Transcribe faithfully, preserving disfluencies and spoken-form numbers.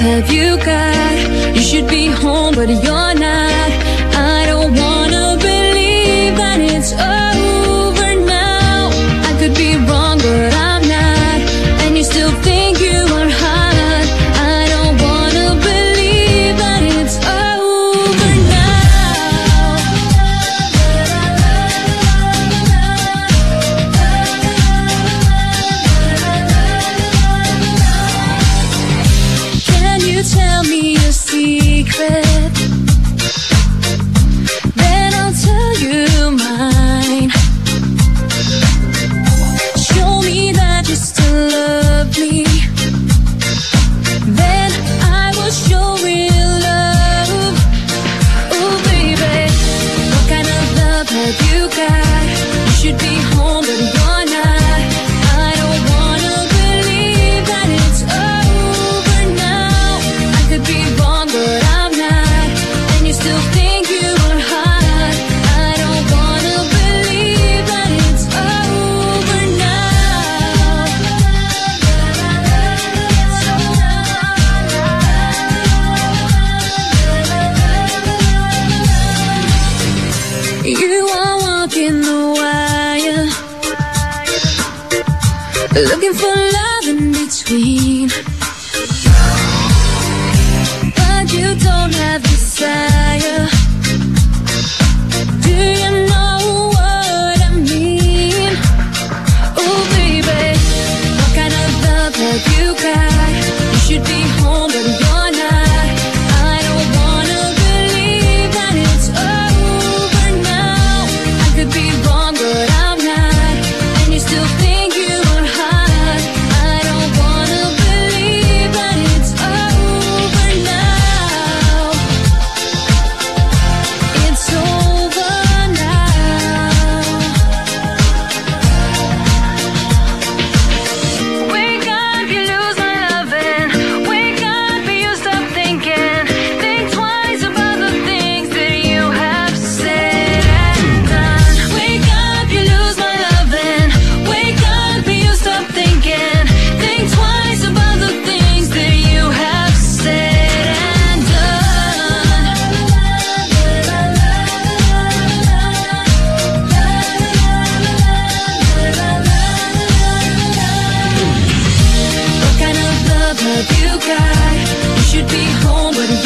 have you got? You should be home, but you're not. I don't wanna believe that it's over now. I could be wrong, but I'm not. And you still think you are hot. I don't wanna believe that it's over now. Can you tell me a secret? Then I'll tell you mine. Show me that you still love me. Then I will show real love. Ooh, baby, what kind of love have you got? You should be home, but you're not. I don't wanna believe that it's over now. I could be wrong, but I'm not. And you still think you are hot. I don't wanna believe that it's over now. You are walking the wire, looking for love in between, but you don't have desire. Do you know what I mean? Oh baby, what kind of love have you got? You should be home, but you're not. I don't wanna believe that it's over now. I could be wrong, but I'm not. And you still think you are hot. I don't wanna believe that it's over now. It's over now. Wake up, you lose my loving. Wake up, you stop thinking. Think twice about the things that you have said and done. Wake up, you lose my loving. Wake up, you stop thinking. Think twice about the things that you have said and done. What kind of love have you got? You should be home, but